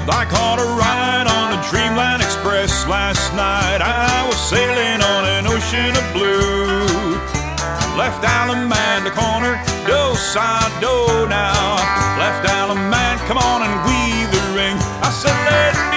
I caught a ride on the Dreamland Express last night. I was sailing on an ocean of blue. Left Alaman to corner, do side do now. Left Alaman, come on and weave the ring. I said, let